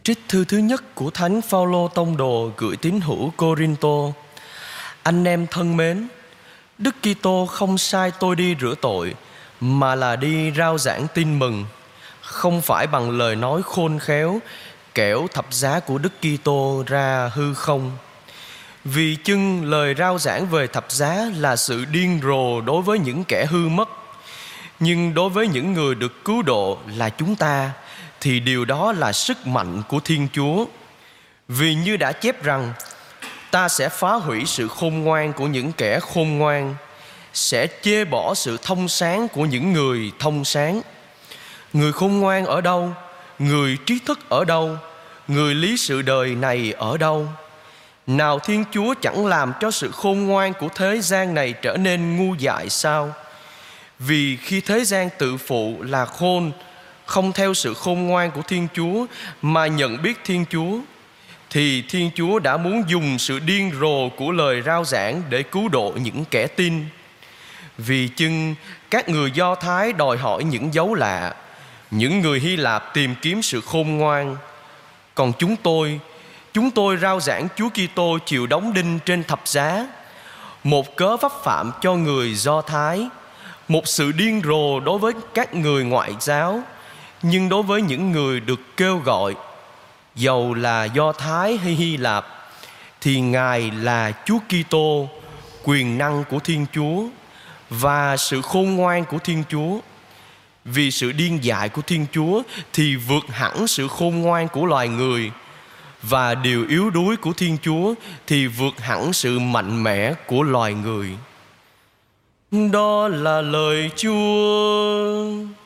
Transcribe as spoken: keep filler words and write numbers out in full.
Trích thư thứ nhất của Thánh Phaolô Tông Đồ gửi tín hữu Cô-rin-tô. Anh em thân mến, Đức Kitô không sai tôi đi rửa tội, mà là đi rao giảng tin mừng, không phải bằng lời nói khôn khéo, kẻo thập giá của Đức Kitô ra hư không. Vì chưng lời rao giảng về thập giá là sự điên rồ đối với những kẻ hư mất, nhưng đối với những người được cứu độ là chúng ta, thì điều đó là sức mạnh của Thiên Chúa. Vì như đã chép rằng, ta sẽ phá hủy sự khôn ngoan của những kẻ khôn ngoan, sẽ chê bỏ sự thông sáng của những người thông sáng. Người khôn ngoan ở đâu? Người trí thức ở đâu? Người lý sự đời này ở đâu? Nào Thiên Chúa chẳng làm cho sự khôn ngoan của thế gian này trở nên ngu dại sao? Vì khi thế gian tự phụ là khôn, không theo sự khôn ngoan của Thiên Chúa mà nhận biết Thiên Chúa, thì Thiên Chúa đã muốn dùng sự điên rồ của lời rao giảng để cứu độ những kẻ tin. Vì chưng các người Do Thái đòi hỏi những dấu lạ, những người Hy Lạp tìm kiếm sự khôn ngoan, còn chúng tôi, chúng tôi rao giảng Chúa Kitô chịu đóng đinh trên thập giá, một cớ vấp phạm cho người Do Thái, một sự điên rồ đối với các người ngoại giáo, nhưng đối với những người được kêu gọi, dầu là Do Thái hay Hy Lạp, thì Ngài là Chúa Kitô, quyền năng của Thiên Chúa và sự khôn ngoan của Thiên Chúa. Vì sự điên dại của Thiên Chúa thì vượt hẳn sự khôn ngoan của loài người, và điều yếu đuối của Thiên Chúa thì vượt hẳn sự mạnh mẽ của loài người. Đó là lời Chúa.